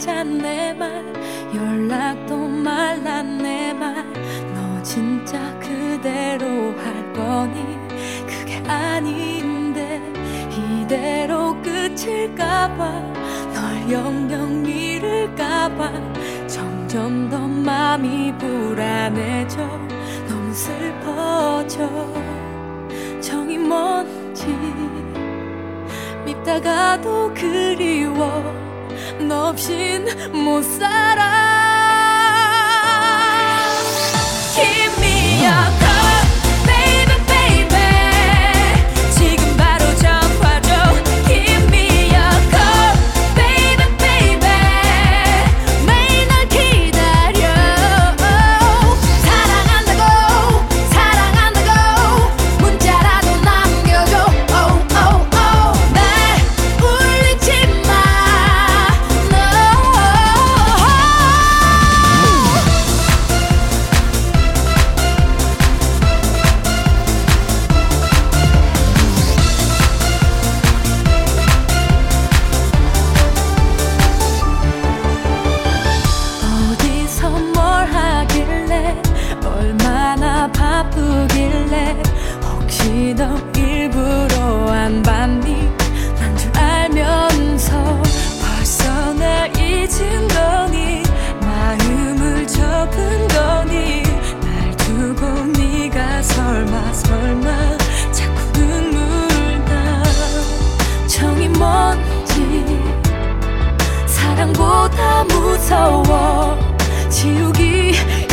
진짜 내 말 연락도 말라 내 말 너 진짜 그대로 할 거니 그게 아닌데 이대로 끝일까봐 널 영영 잃을까봐 점점 더 맘이 불안해져 너무 슬퍼져 정이 뭔지 밉다가도 그리워 너 없인 못 살아 Give me a call baby baby 지금 바로 전화 줘 Give me a call baby baby 매일 널 기다려 사랑한다고 사랑한다고 문자라도 남겨줘 oh oh oh 날 울리지 마 어디서 뭘 하길래 얼마나 바쁘길래 혹시 너 일부러 안 받니 난 줄 알면서 벌써 날 잊은 거니 마음을 접은 거니 날 두고 네가 설마 자꾸 눈물 나 정이 뭔지 사랑보다 무서워 지우기